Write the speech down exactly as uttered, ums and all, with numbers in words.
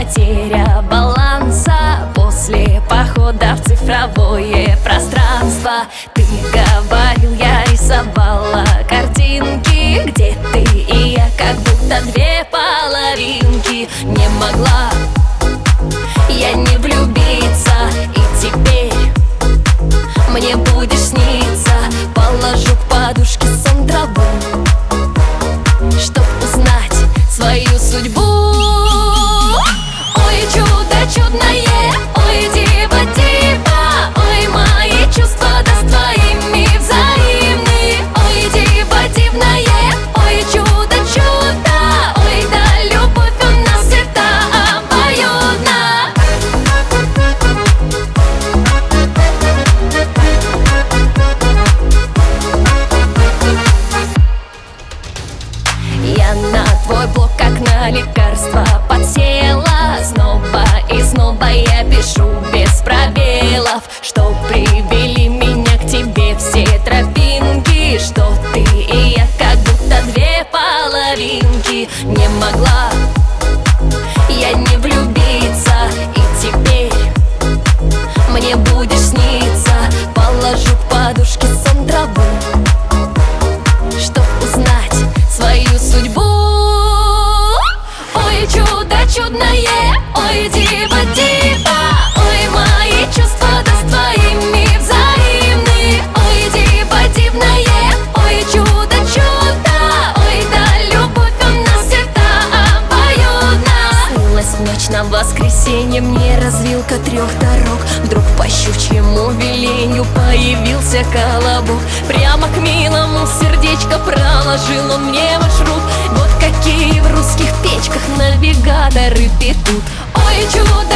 потеря баланса после похода в цифровое пространство. Ты говорил, я рисовала картинки, где ты и я, как будто две половинки. Не могла я не влюбиться, и теперь мне будешь сниться. Положу к подушке сон траву, чтоб узнать свою судьбу. Ой, чудо чудное, ой, диво диво, ой, мои чувства да с твоими взаимны. Ой, диво дивное, ой, чудо чудо, ой, да любовь у нас это обоюдна. Я на твой блог как на лекарство подсела. Снова и снова я пишу без пробелов, что привели меня к тебе все тропинки, что ты и я, как будто две половинки. Не могла я не влюбиться, и теперь мне будешь сниться. Положу к подушке сон траву, чтоб узнать свою судьбу. Ой, чудо чудное, ой, диво диво, ой, мои чувства да с твоими взаимны. Ой, диво дивное, ой, чудо чудо, ой, да любовь у нас это обоюдна. Снилась в ночь на воскресенье мне развилка трех дорог. Вдруг по щучьему веленью появился колобок. Прямо к милому сердечко проложил он мне маршрут. Вот какие в русских печках навигаторы петут. Ой, чудо